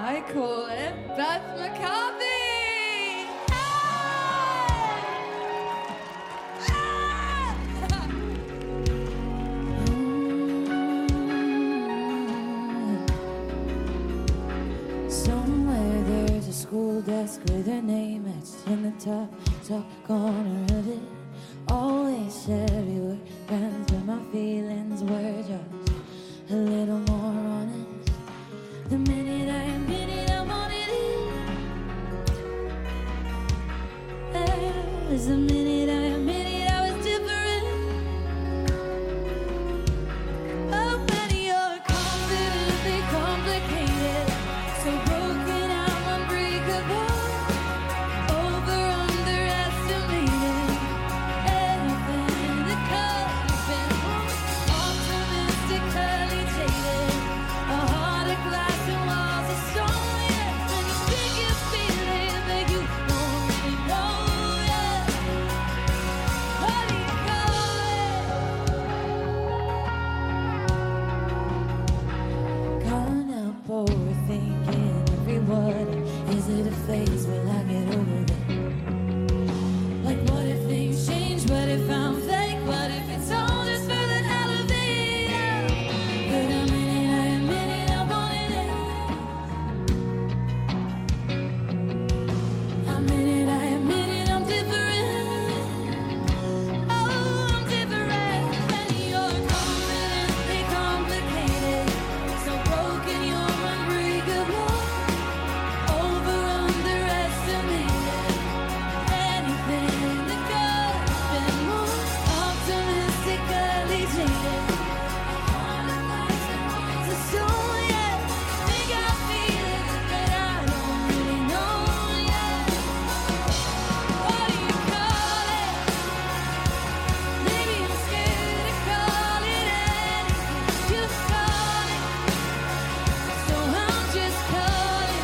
I call it Beth McCarthy. Somewhere there's a school desk with her name etched in the top corner of it. Always said we were friends, but my feelings were just a little more honest. The minute I admitted I wanted it, that was the minute I admitted I was different. Oh, when you're confidently complicated, so broken I'm unbreakable, over underestimated, anything that could have been more optimistically jaded, a heart of glass and walls of stone, yeah, and you think you feel it, but you don't really know, yeah. What do you call it? Can't help overthinking every word. Is it a phase? Will I get over it? Like, what if things change? What if I'm fake? What if it's all just for the hell of it? But I admit it, I wanted it. I admit it, I'm different. Oh, I'm different. And you're confidently complicated, so broken you're unbreakable, over underestimated, anything that could have been more optimistically jaded. So yeah, think I feel it, but I don't really know yet. What do you call it? Maybe I'm scared to call it anything. Just call it. So I'm just calling.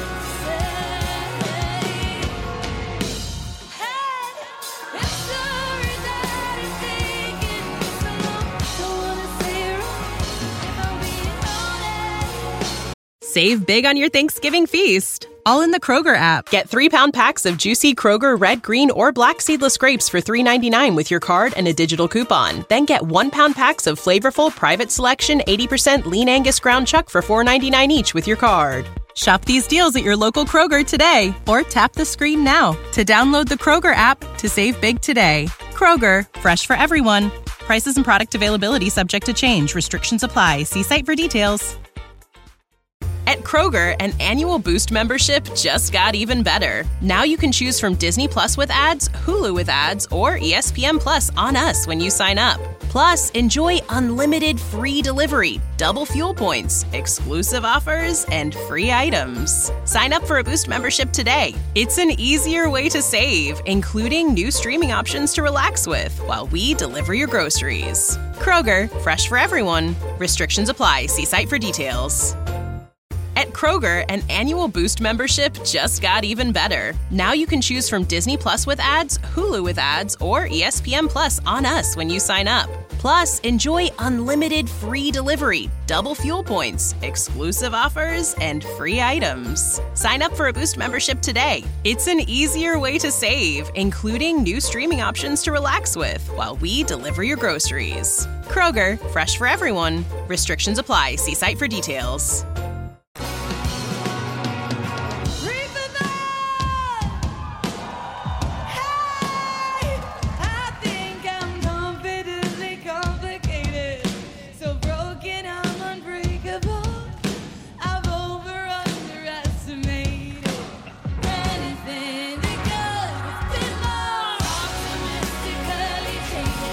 Say, hey, I'm sorry that it's taken so long. Don't wanna say it wrong if I'm being honest. Save big on your Thanksgiving feast, all in the Kroger app. Get 3-pound packs of juicy Kroger red, green, or black seedless grapes for $3.99 with your card and a digital coupon. Then get 1-pound packs of flavorful Private Selection 80% lean Angus ground chuck for $4.99 each with your card. Shop these deals at your local Kroger today, or tap the screen now to download the Kroger app to save big today. Kroger, fresh for everyone. Prices and product availability subject to change. Restrictions apply. See site for details. At Kroger, an annual Boost membership just got even better. Now you can choose from Disney Plus with ads, Hulu with ads, or ESPN Plus on us when you sign up. Plus, enjoy unlimited free delivery, double fuel points, exclusive offers, and free items. Sign up for a Boost membership today. It's an easier way to save, including new streaming options to relax with while we deliver your groceries. Kroger, fresh for everyone. Restrictions apply. See site for details. At Kroger, an annual Boost membership just got even better. Now you can choose from Disney Plus with ads, Hulu with ads, or ESPN Plus on us when you sign up. Plus, enjoy unlimited free delivery, double fuel points, exclusive offers, and free items. Sign up for a Boost membership today. It's an easier way to save, including new streaming options to relax with while we deliver your groceries. Kroger, fresh for everyone. Restrictions apply. See site for details.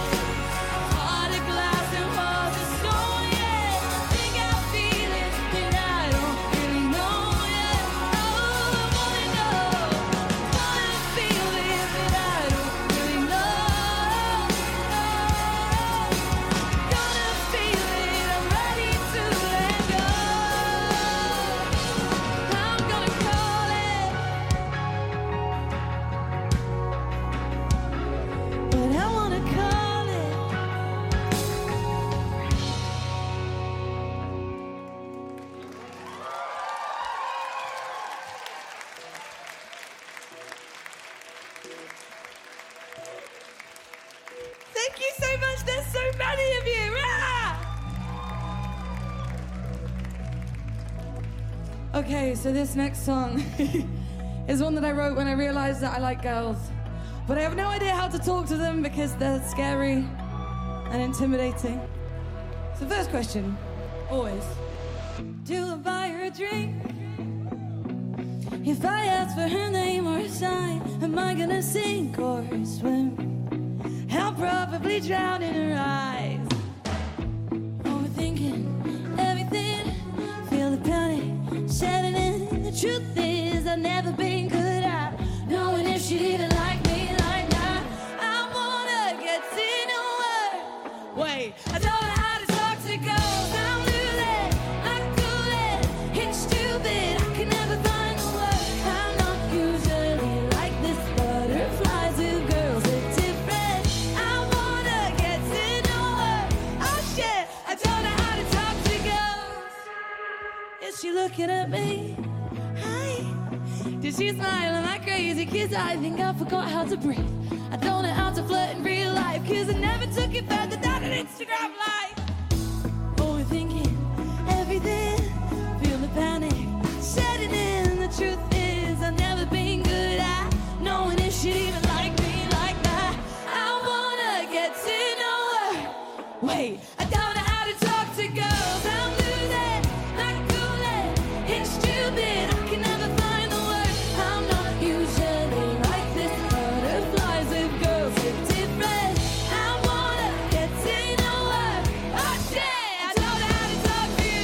Heart of glass and walls of stone, yeah. Think I feel it, but Okay, so this next song is one that I wrote when I realized that I like girls. But I have no idea how to talk to them because they're scary and intimidating. So first question, always. Do I buy her a drink? If I ask for her name or a sign, am I gonna sink or swim? I'll probably drown in her eyes. Overthinking everything, feel the panic setting in. The truth is I've never been good at knowing if she'd even like me like that. I wanna get to know her. Wait, I don't know how to talk to girls. I'm losing, I'm cooling, it's stupid. I can never find the word. I'm not usually like this. Butterflies with girls are different. I wanna get to know her. Oh shit, I don't know how to talk to girls. Is she looking at me? Hi. Did she smile? Am I crazy? Cause I think I forgot how to breathe. I don't know how to flirt in real life. Cause I never took it further than an Instagram live. Overthinking everything, feel the panic setting in. The truth is I've never been good at knowing if she'd even like me like that. I wanna get to know her. Wait, I don't know how to talk to girls. I'm losing, not cooling, it's stupid. I can never find the word. I'm not usually like this. Butterflies with girls are different. I wanna get to know her. Oh shit, I don't know how to talk to you,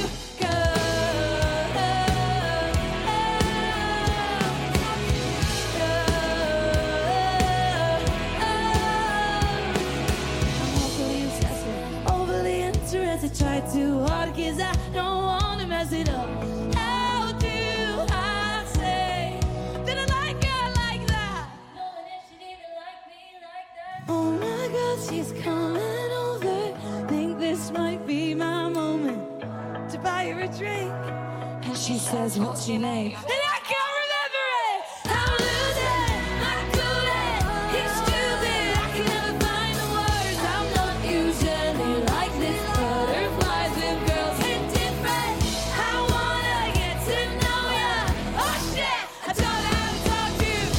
I'm overly obsessive, overly interested. Try too hard cause I don't wanna mess it up. How do I say that I like her like that? Knowing if she'd even like me like that. Oh my god, she's coming over. Think this might be my moment to buy her a drink. And she says, what's your name? And I can't remember it. I'm losing, I'm cooling, it's stupid. I can never find the words. I'm not usually like this. Butterflies with girls are different. I wanna get to know ya. Oh shit, I don't know how to talk to you.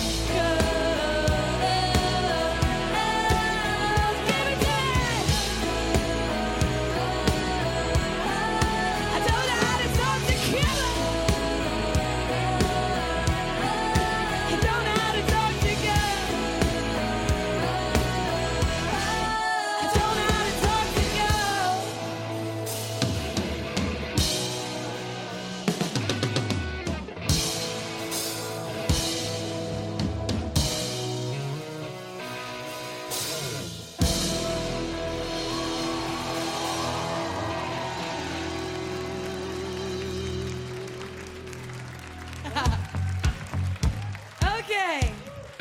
Give it to me. I don't know how to talk to Killer. I don't know how to talk to girls. I don't know how to talk to girls. Okay.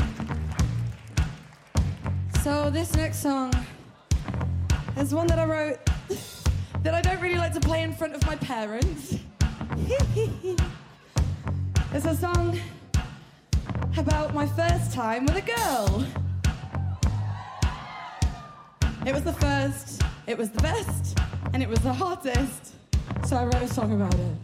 So this next song is one that I wrote that I don't really like to play in front of my parents. It's a song about my first time with a girl. It was the first, it was the best, and it was the hottest. So I wrote a song about it.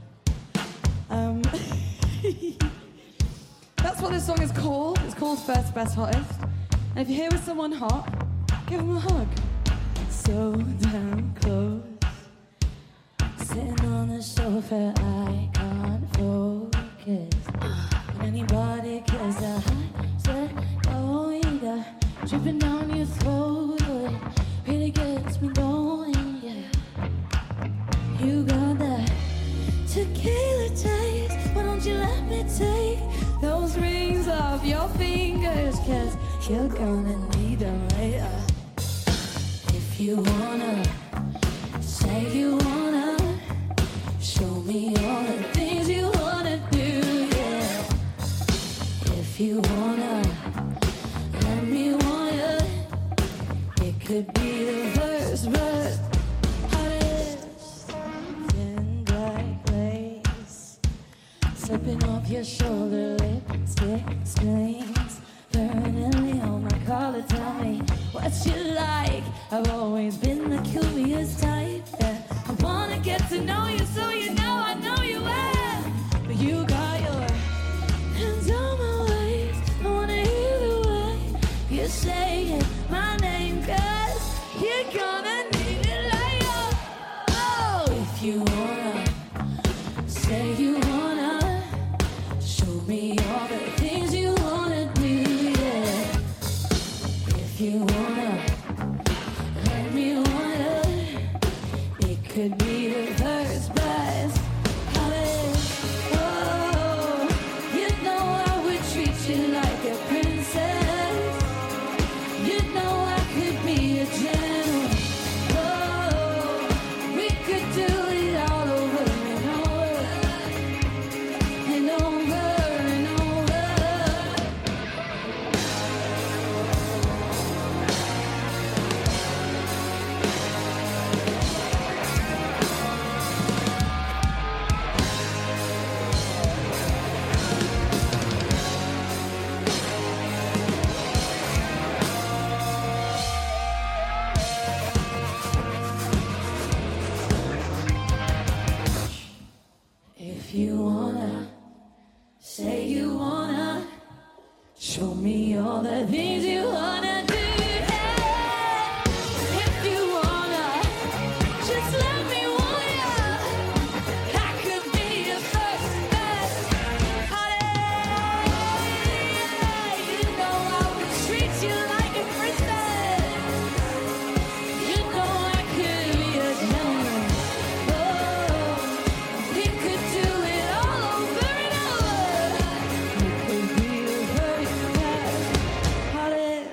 That's what this song is called. It's called First, Best, Hottest. And if you're here with someone hot, give them a hug. So damn close. Sitting on the sofa, I can't focus. When anybody cares, I said, oh yeah. Dripping down your throat, but it really gets me going, yeah. You got that tequila taste. Why don't you let me take those rings off your fingers? Cause you're gonna need them later. If you wanna, say you wanna, show me all the things you wanna do, yeah. If you wanna, let me want you. It could be the first, but hottest in black lace, slipping off your shoulder, lipstick stains permanently on my collar. Tell me what you like. I've always been the curious type, yeah. I wanna get to know you so you know I know you well. But you could be the first best holiday. Oh, you know I would treat you like a princess. You know I could be a gentleman. Oh, we could do it all over and over and over and over. If you wanna, say you wanna, show me all the things you wanna do. Hey, if you wanna, just let me want ya. I could be your first best holiday. You know I would treat you like a princess. You know I could be a gentleman. Oh, we could do it all over and over. We could be the first best holiday.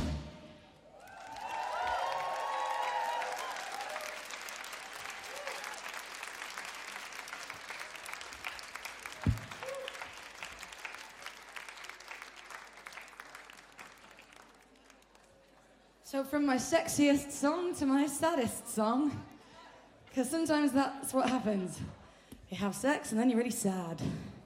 So from my sexiest song to my saddest song, because sometimes that's what happens. You have sex and then you're really sad.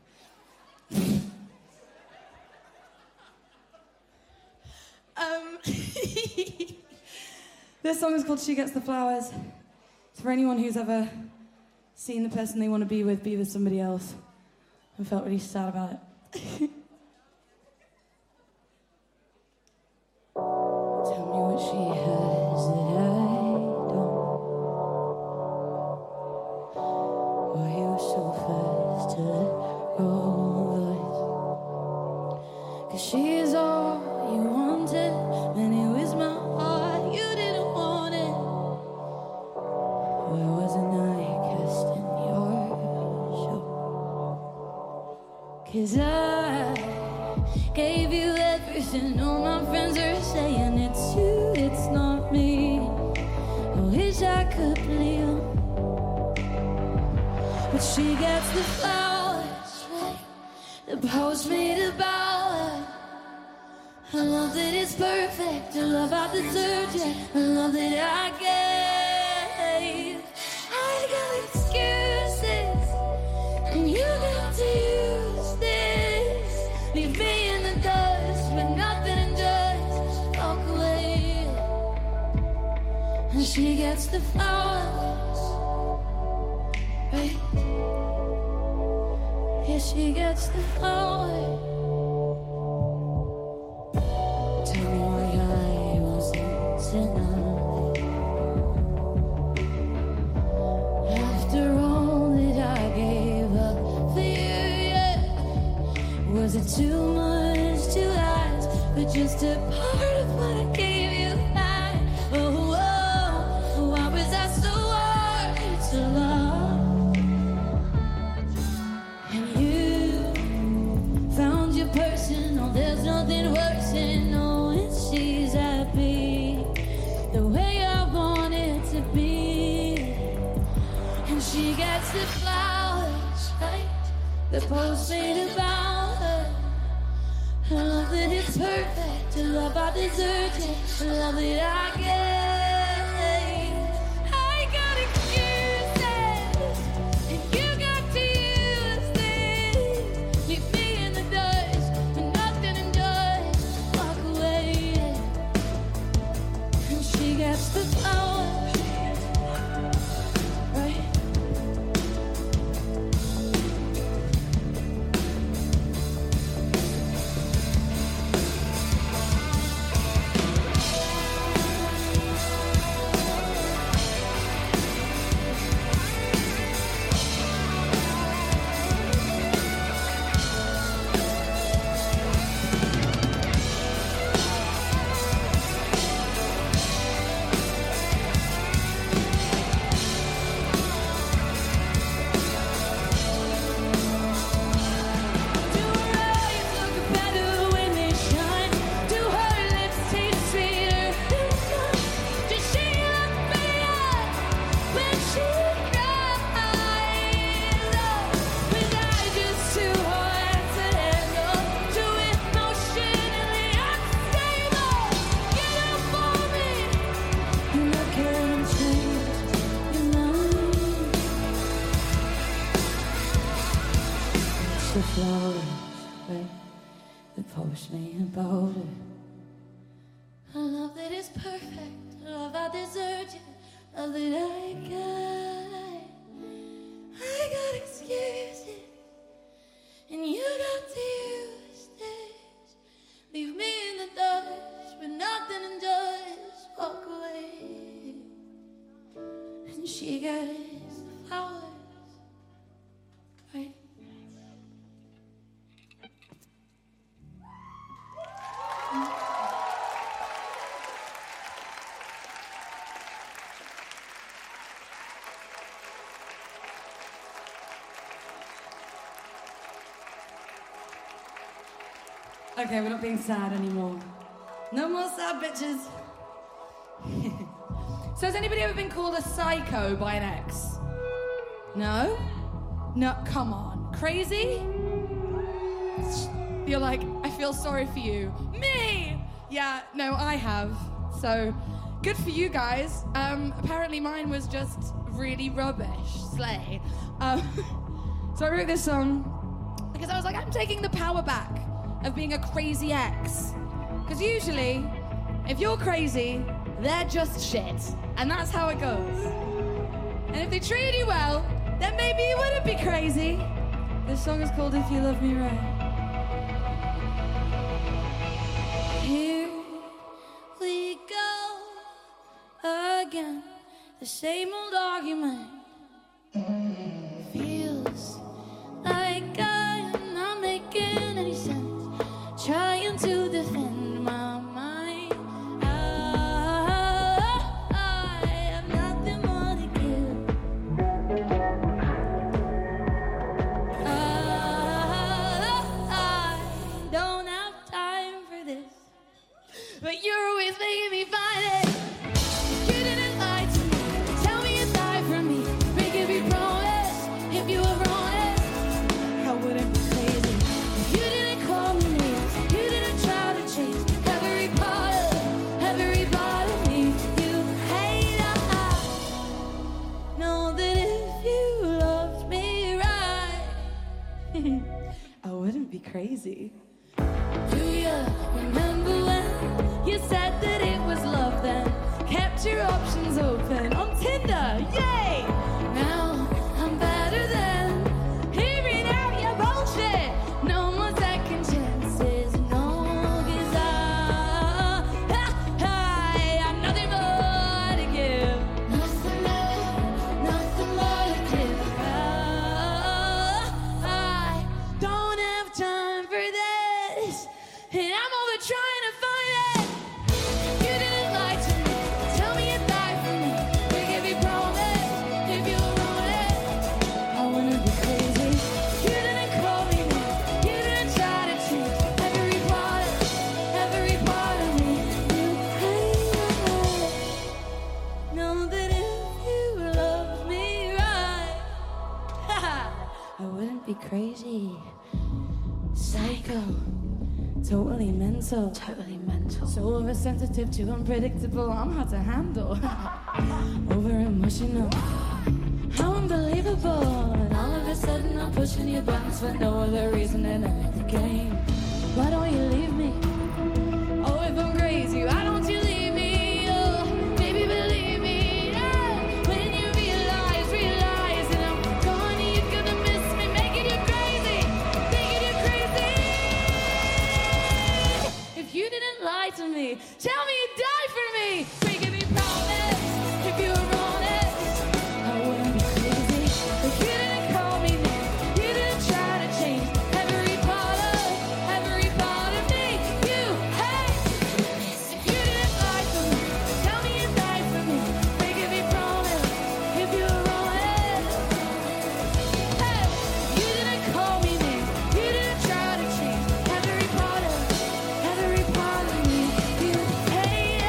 This song is called She Gets the Flowers. It's for anyone who's ever seen the person they want to be with somebody else and felt really sad about it. Tell me what she has that I don't. Why you so fast to let go of us? 'Cause she is all you wanted, and it was my heart you didn't want it. Why wasn't I cast in your show? 'Cause I gave you everything. All my friends are saying it's you, it's not me. I wish I could believe them. But she gets the flowers, right? The post made about her. I love that it's perfect. I love I deserved it. I love that I gave. I got excuses, and you got to use this. Leave me in the dust with nothing and just walk away. And she gets the flowers, right? Yeah, she gets the flowers. Tell me why I wasn't enough. After all that I gave up for you, yeah. Was it too much to ask for just a part of what I gave you back? Oh, why was I so hard to love? And you found your person. Oh, there's nothing worse than knowing she's happy the way I want it to be. And she gets the flowers, right? The post made about her. I love that it's perfect. I love I deserved it. I love that I gave. I got excuses, and you got to use this. Leave me in the dust with nothing and just walk away. And she gets the flowers, right? the flowers, wait, the postman about it. A love that is perfect, a love I deserved you, love that I got excuses, and you got Tuesdays. Leave me in the dust with nothing and just walk away. And she gets the flowers, right? Okay, we're not being sad anymore. No more sad bitches. So has anybody ever been called a psycho by an ex? No? No, come on. Crazy? You're like, I feel sorry for you. Me! Yeah, no, I have. So, good for you guys. Apparently mine was just really rubbish. Slay. So I wrote this song because I was like, I'm taking the power back of being a crazy ex. Because usually, if you're crazy, they're just shit. And that's how it goes. And if they treated you well, then maybe you wouldn't be crazy. This song is called If You Love Me Right. Here we go again, the same old argument. Feels like I'm not making any sense. Trying to defend my mind. I have nothing more to give. I don't have time for this. But you're always making me find it. You didn't lie to me. Tell me you died for me. Make it be promise. If you were honest, I wouldn't be crazy. If you didn't call me names, you didn't try to change every part of me. You hate. I know that if you loved me right, I wouldn't be crazy. Do you remember when you said that it was love then? Kept your options open on Tinder, yay! Now I'm better than hearing out your bullshit. No more second chances, no, 'cause I have nothing more to give. Nothing more to give. I don't have time for this, and I'm over trying to find it. You didn't lie to me. Tell me you died for me. We give you promise. If you were honest, I wouldn't be crazy. You didn't call me names. You didn't try to change every part of me. You hate. Know that if you loved me right, I wouldn't be crazy. Psycho. Totally mental. So oversensitive to unpredictable. I'm hard to handle. Over emotional. How unbelievable. And all of a sudden I'm pushing your buttons for no other reason than to make the game. Why don't you leave me? Oh, if I'm crazy, why don't you leave me? Oh, baby, believe me. Oh, when you realize that I'm gone, you're gonna miss me, making you crazy, thinking you're crazy. If you didn't lie to me, tell me you died for me. We give me promise. If you were honest, I wouldn't be crazy. If you didn't call me names, you didn't try to change every part of me. You hate. If you didn't lie to me, tell me you died for me. We give me promise. If you were honest, hey, you didn't call me names, you didn't try to change every part of me. You hate.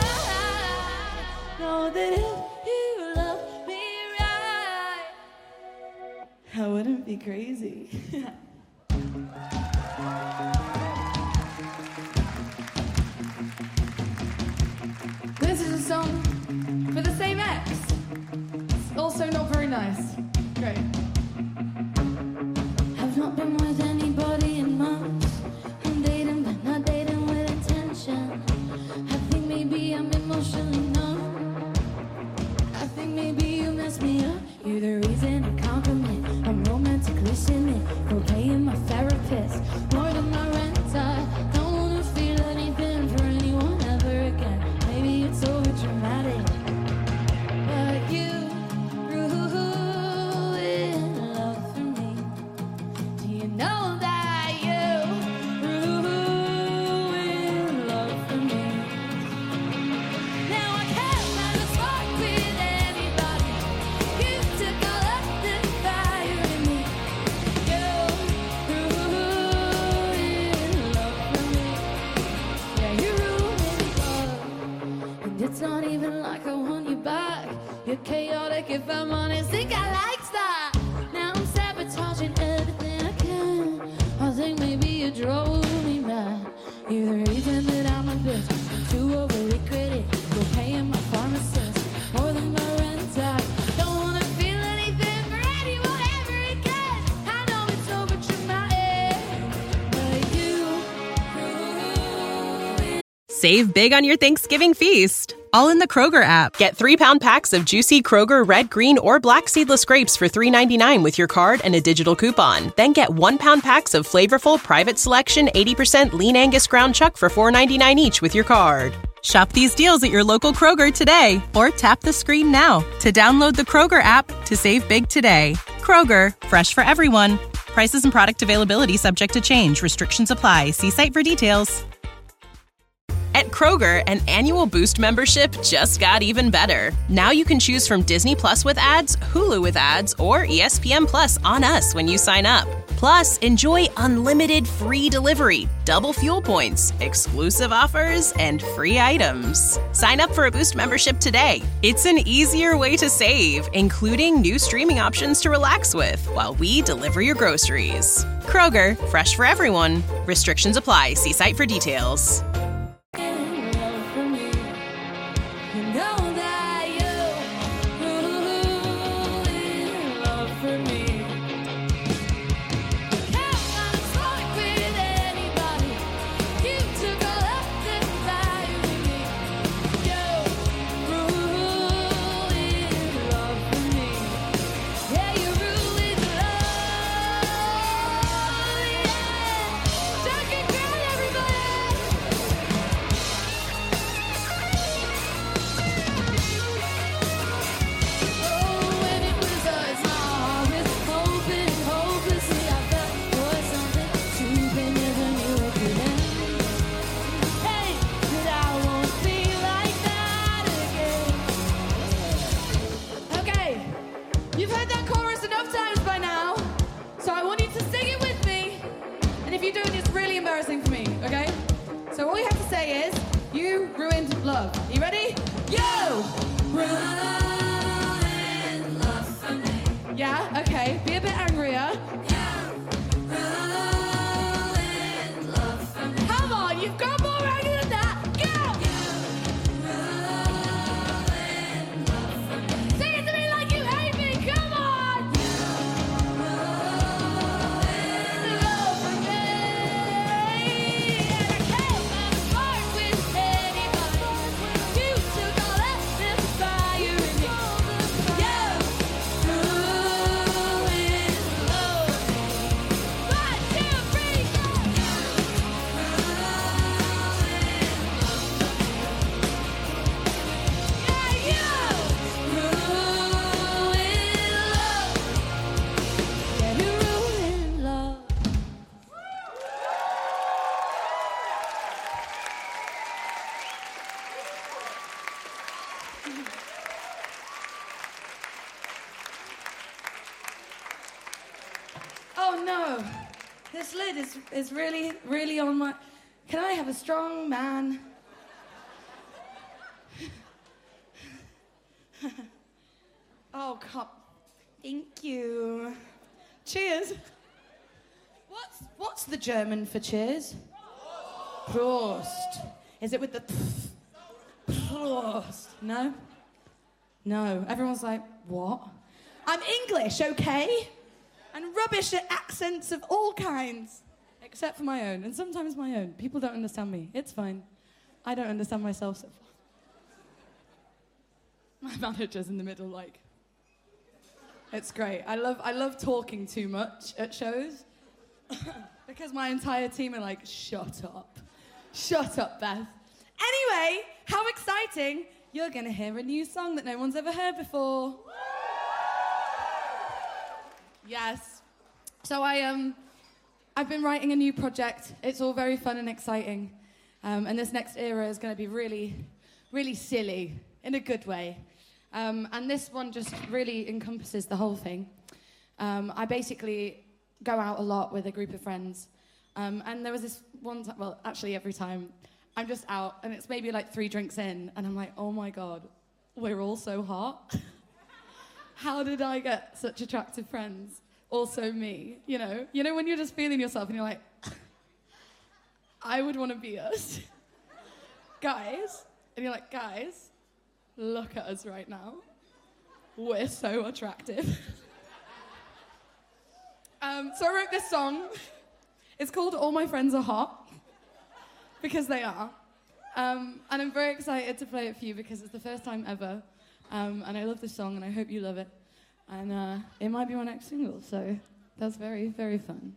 I know that if you love me right, I wouldn't be crazy. This is a song for the same ex. It's also not very nice. Great. I've not been with I'm honest, think I likes that. Now I'm sabotaging everything I can. I think maybe you drove me mad. You're the reason that I'm a bitch. Too overly critic. You're paying my pharmacist more than my rent. I don't wanna feel anything for anyone ever again. I know it's over traumatic, but you. Save big on your Thanksgiving feast, all in the Kroger app. Get 3-pound packs of juicy Kroger red, green, or black seedless grapes for $3.99 with your card and a digital coupon. Then get 1-pound packs of flavorful private selection 80% lean Angus ground chuck for $4.99 each with your card. Shop these deals at your local Kroger today, or tap the screen now to download the Kroger app to save big today. Kroger, fresh for everyone. Prices and product availability subject to change. Restrictions apply. See site for details. At Kroger, an annual Boost membership just got even better. Now you can choose from Disney Plus with ads, Hulu with ads, or ESPN Plus on us when you sign up. Plus, enjoy unlimited free delivery, double fuel points, exclusive offers, and free items. Sign up for a Boost membership today. It's an easier way to save, including new streaming options to relax with while we deliver your groceries. Kroger, fresh for everyone. Restrictions apply. See site for details. Yeah, okay. Be a bit angrier. Come on, you've got more anger than that. Go! Sing it to me like you hate me. Come on! Love for me. And I can't part with anybody. You took all that fire in me. Oh no, this lid is really on my... Can I have a strong man? Oh, come. Thank you. Cheers. What's the German for cheers? Prost. Is it with the... Prost. No? No. Everyone's like, what? I'm English, okay? And rubbish at accents of all kinds. Except for my own, and sometimes my own. People don't understand me. It's fine. I don't understand myself so far. My manager's in the middle, like... It's great. I love talking too much at shows. Because my entire team are like, shut up. Shut up, Beth. Anyway, how exciting. You're going to hear a new song that no one's ever heard before. Yes. So I've been writing a new project. It's all very fun and exciting. And this next era is going to be really, really silly in a good way. And this one just really encompasses the whole thing. I basically go out a lot with a group of friends. And there was this one time, well, actually every time, I'm just out and it's maybe like 3 drinks in and I'm like, oh my God, we're all so hot. how did I get such attractive friends? Also me, you know when you're just feeling yourself and you're like, I would want to be us. Guys, and you're like, guys, look at us right now. We're so attractive. So I wrote this song. It's called All My Friends Are Hot, because they are. And I'm very excited to play it for you because it's the first time ever. And I love this song and I hope you love it. And it might be my next single, so that's very, very fun.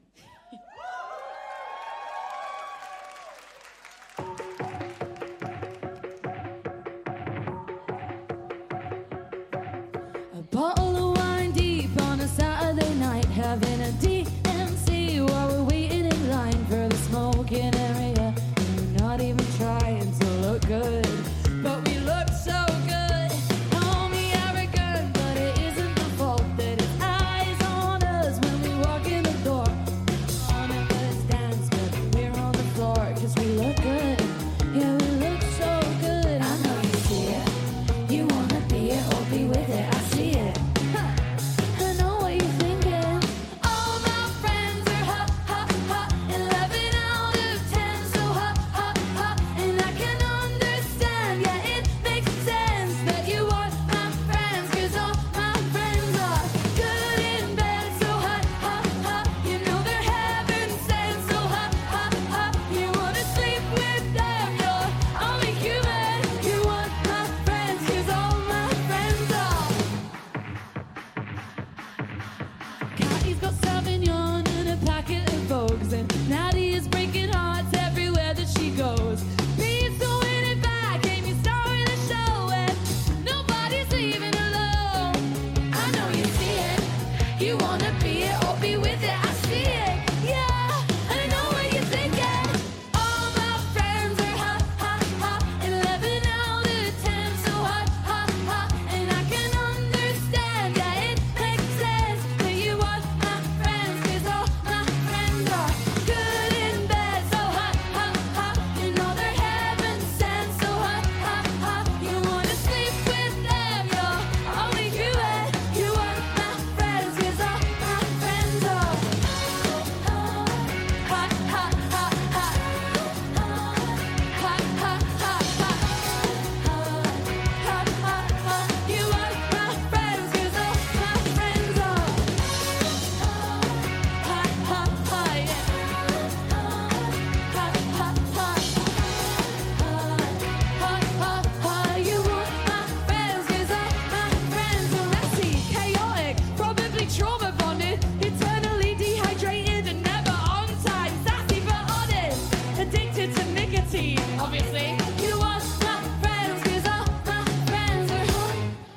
A bottle of wine deep on a Saturday night, having a DMC while we're waiting in line for the smoking area. And we're not even trying to look good, but we look so good. Call me arrogant, but it isn't the fault that it's eyes on us when we walk in the door. On a first dance, but we're on the floor 'cause we look good. Yeah, we look so good. I know you see it. You wanna be it or be with it. I see it. I know what you're thinking. All my friends are hot, hot, hot. 11 out of 10, so hot, hot, hot. And I can understand, yeah, it makes sense that you want my friends, 'cause all my friends are good in bed, so hot, hot, hot. You know they're heaven sent, so hot, hot, hot. You wanna sleep with them, you're only human. You want my friends, 'cause all my friends are. Katie's got Sauvignon and a packet of Vogues, and Natty is breaking hearts everywhere that she goes. Pete's doing it back, Amy's starring the show, and nobody's leaving alone. I know you see it. You wanna be it or be with it. I see it. Yeah, I know what you're thinking. All my friends are hot, hot, hot. 11 out of 10, so hot, hot, hot. And I can understand, yeah, it makes sense that you want my friends, 'cause all my friends are good in bed, so hot, hot, hot. You know they're heaven sent, so hot, hot, hot. You wanna sleep with them, you're only human. You want my friends, 'cause all my friends are hot, hot, hot, hot. Hot, hot, hot, hot. Hot, hot, hot. You want my friends, 'cause all my friends are hot, hot, hot, yeah. Hot, hot, hot. Hot, hot, hot. You want my friends, 'cause all my friends are messy, chaotic, probably trauma bonded, eternally dehydrated and never on time, sassy but honest, addicted to nicotine, obviously. You want my friends, 'cause all my friends are hot.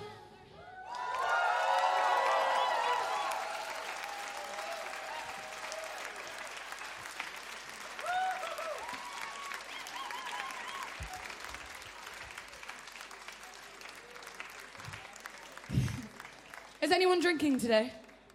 Is anyone drinking today?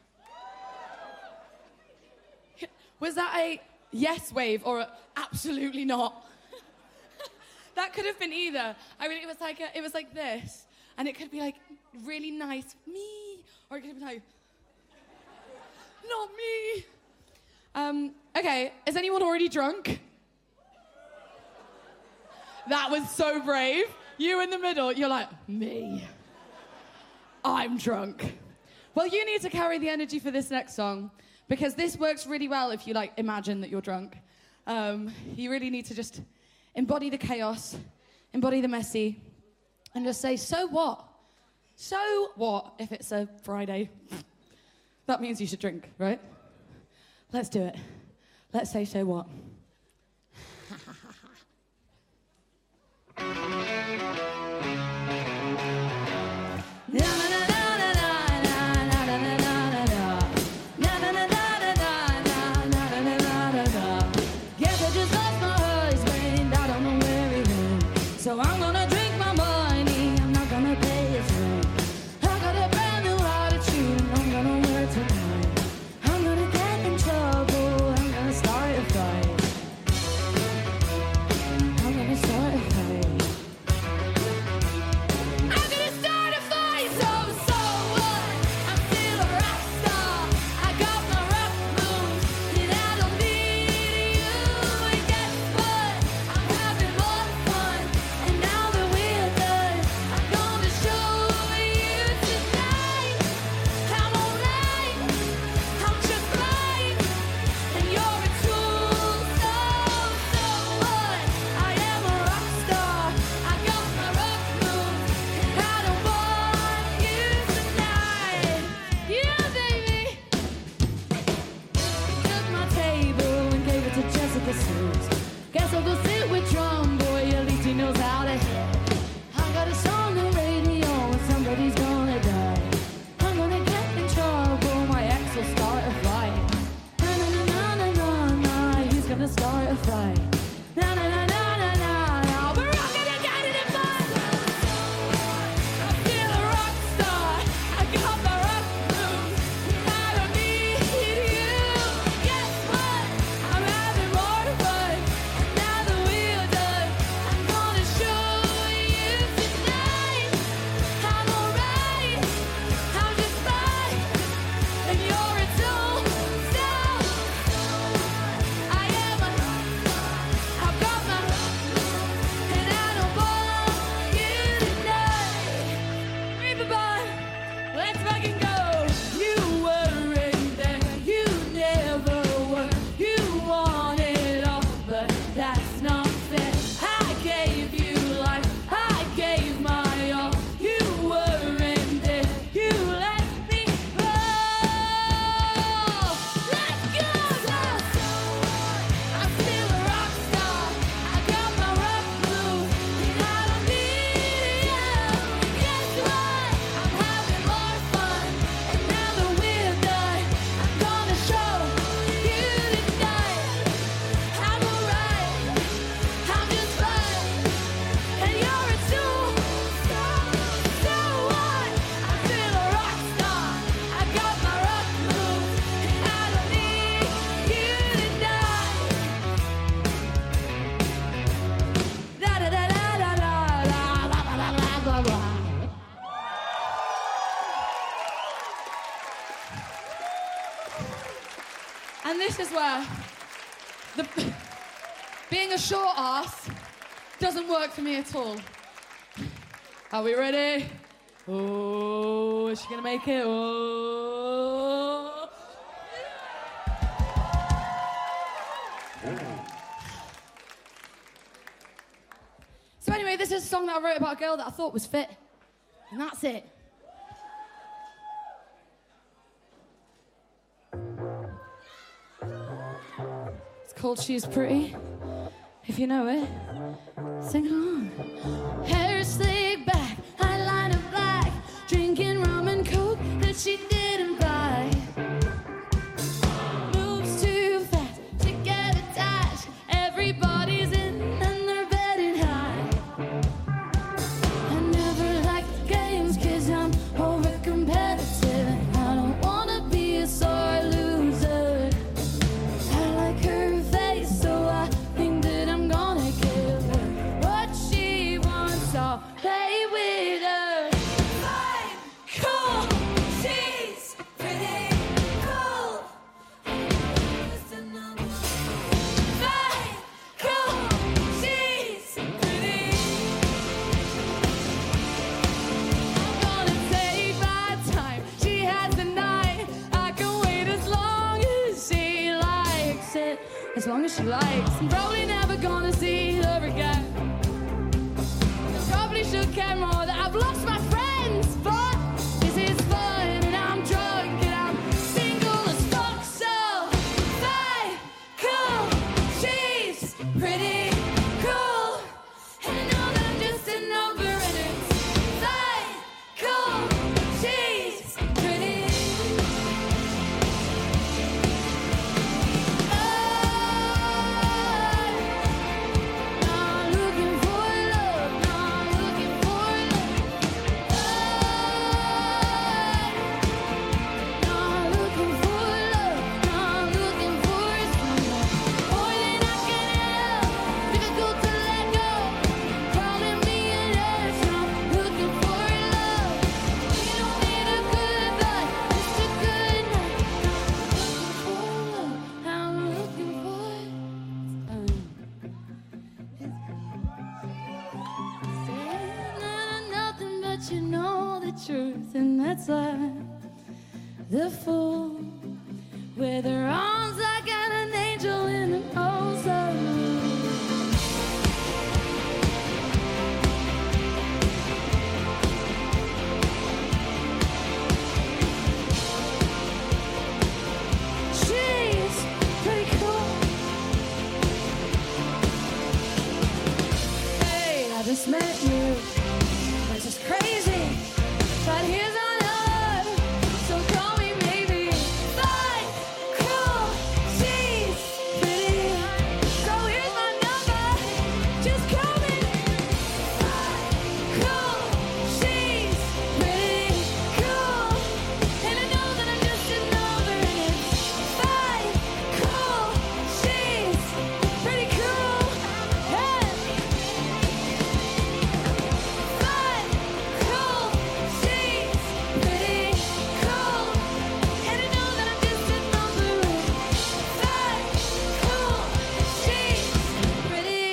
Was that a yes wave or a absolutely not? That could have been either. I mean, it was like this, and it could be like really nice, me, or it could be like, not me. Okay, is anyone already drunk? That was so brave. You in the middle, you're like, me. I'm drunk. Well, you need to carry the energy for this next song, because this works really well if you like imagine that you're drunk. You really need to just embody the chaos, embody the messy, and just say, so what? So what if it's a Friday? That means you should drink, right? Let's do it. Let's say, so what? Guess I just lost my husband, I don't know where he went. So I'm gonna drink my money, I'm not gonna pay his rent. I got a brand new attitude, and I'm gonna wear it tonight. I'm gonna get in trouble, I'm gonna start a fight. I'm gonna start a fight. And this is where being a short ass doesn't work for me at all. Are we ready? Oh, is she gonna make it? Oh. So anyway, this is a song that I wrote about a girl that I thought was fit. And that's it. It's called She's Pretty. If you know it, sing along. Hair slicked back, eyeliner black, drinking rum and coke that she didn't buy. Moves too fast to get attached. Everybody's in and they're betting high. I never liked games 'cause I'm over competitive and I don't wanna be a sore loser. I like her face, so I think that I'm gonna give her what she wants. I'll play with her. Fine, cool, she's pretty cool. Fine, cool, she's pretty. I'm gonna take my time. She has the night. I can wait as long as she likes it. As long as she likes. I'm probably never gonna see her again. I probably should care more that I've lost my friends. But this is fun and I'm drunk and I'm single as fuck. So fine, cool, she's pretty cool. And I know that I'm just a number and it's fine, cool, she's pretty. Not looking for love, not looking for love. Not looking for love, not looking for someone more than I can help. Difficult to let go, calling me an ass. Not looking for love. We don't need a goodbye, just a good night. Not looking for love, I'm saying nothing, but you know the truth, and that's why the fool with her arms like an angel in an old saloon. She's pretty cool. Hey, I just met you. It's just crazy. But here's another. So call me maybe. Fine, cool, she's pretty. So here's my number. Just call me. Fine, cool, she's pretty cool. And I know that I'm just a number and it's fine, cool, she's pretty cool. Hey. Fine, cool, she's pretty cool. And I know that I'm just a number. Fine, cool, she's pretty.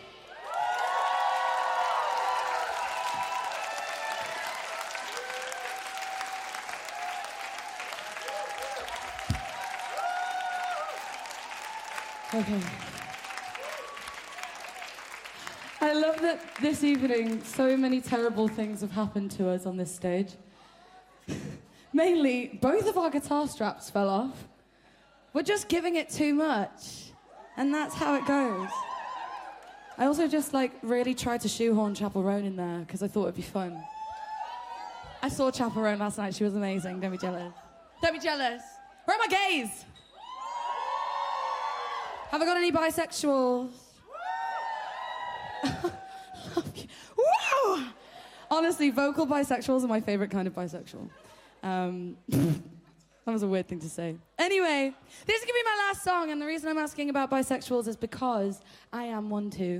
Okay. I love that this evening so many terrible things have happened to us on this stage. Mainly, both of our guitar straps fell off. We're just giving it too much. And that's how it goes. I also just really tried to shoehorn Chapel Roan in there because I thought it'd be fun. I saw Chapel Roan last night. She was amazing. Don't be jealous. Don't be jealous. Where are my gays? Have I got any bisexuals? Love you. Woo! Honestly, vocal bisexuals are my favorite kind of bisexual. That was a weird thing to say. Anyway, this is gonna be my last song, and the reason I'm asking about bisexuals is because I am one too.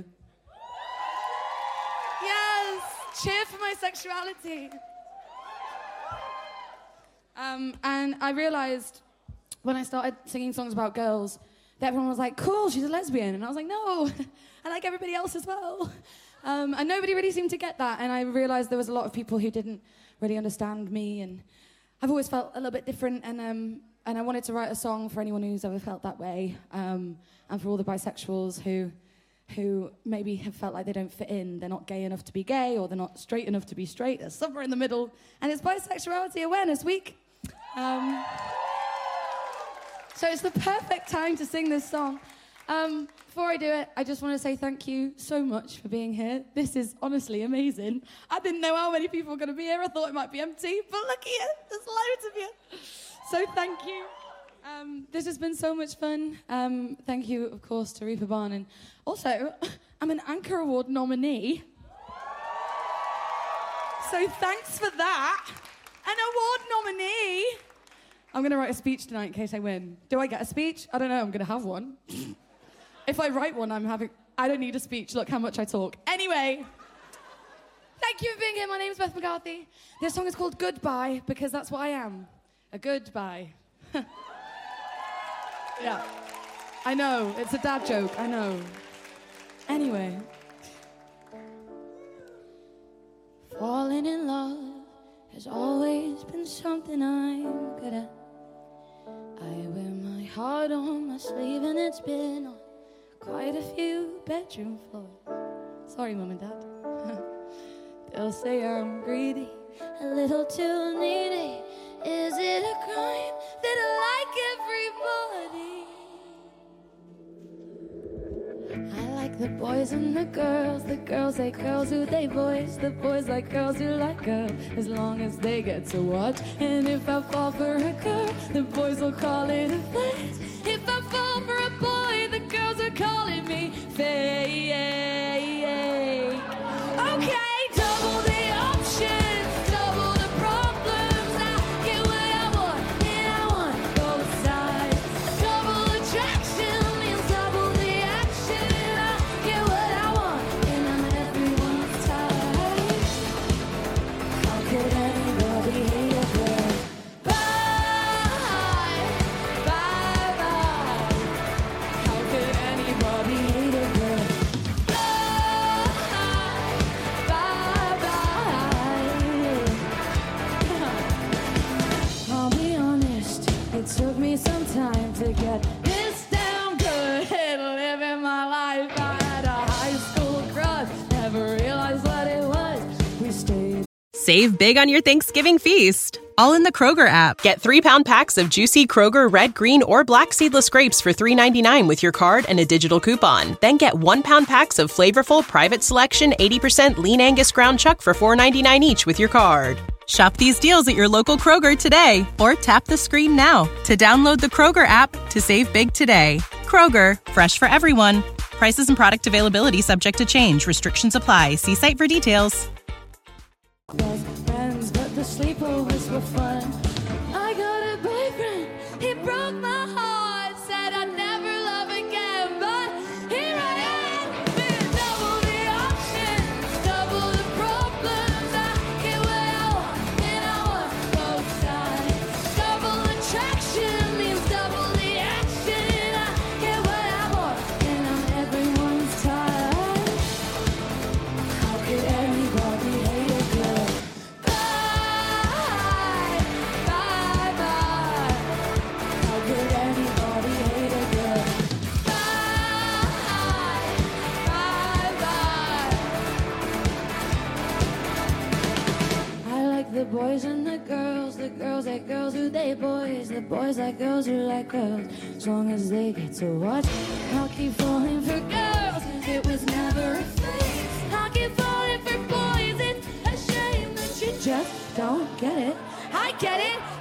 Yes, cheer for my sexuality. And I realized when I started singing songs about girls, that everyone was like, cool, she's a lesbian. And I was like, no, I like everybody else as well. And nobody really seemed to get that. And I realized there was a lot of people who didn't really understand me. And I've always felt a little bit different. And I wanted to write a song for anyone who's ever felt that way. And for all the bisexuals who maybe have felt like they don't fit in. They're not gay enough to be gay, or they're not straight enough to be straight. They're somewhere in the middle. And it's Bisexuality Awareness Week. So it's the perfect time to sing this song. Before I do it, I just want to say thank you so much for being here. This is honestly amazing. I didn't know how many people were going to be here. I thought it might be empty, but look here, there's loads of you. So thank you. This has been so much fun. Thank you, of course, to Reeper Barn. And also, I'm an Anchor Award nominee. So thanks for that. An award nominee. I'm going to write a speech tonight in case I win. Do I get a speech? I don't know. I'm going to have one. If I write one, I don't need a speech. Look how much I talk. Anyway, thank you for being here. My name's Beth McCarthy. This song is called Goodbye because that's what I am. A goodbye. Yeah. I know. It's a dad joke. I know. Anyway. Falling in love has always been something I'm good at. I wear my heart on my sleeve and it's been on quite a few bedroom floors. Sorry, Mum and Dad. They'll say I'm greedy, a little too needy. Is it a crime that I like everybody? I like the boys and the girls like girls who they boys, the boys like girls who like girls, as long as they get to watch. And if I fall for a girl, the boys will call it a phase. If I fall for a boy, the girls are calling me fake. Okay, double the options, double the problems. I get what I want, and I want both sides. Double attraction means double the action. I get what I want, and I'm everyone's type. How could anybody hate a girl? Bye, bye, bye. How could anybody hate a girl? I'll be honest, it took me some time to get this down good and living my life. I had a high school crush, never realized what it was. We stayed. Save big on your Thanksgiving feast, all in the Kroger app. Get 3-pound packs of juicy Kroger red, green, or black seedless grapes for $3.99 with your card and a digital coupon. Then get 1-pound packs of flavorful Private Selection 80% lean Angus ground chuck for $4.99 each with your card. Shop these deals at your local Kroger today, or tap the screen now to download the Kroger app to save big today. Kroger, fresh for everyone. Prices and product availability subject to change. Restrictions apply. See site for details. Best friends, but the sleepovers were fun. I got a boyfriend, he broke my heart, said I'd never love again, but here I am, with double the options, double the problems. I get what I want, and I want both sides. Double attraction means double the action. I get what I want, and I'm everyone's type. How could anybody hate a girl? Bye, bye, bye. How could anybody hate a girl? Bye, bye, bye. I like the boys and the girls like girls who they boys, the boys like girls who like girls, as long as they get to watch. I'll keep falling for girls, it was never a phase. I'll keep falling for boys, it's a shame that you just don't get it. I get it.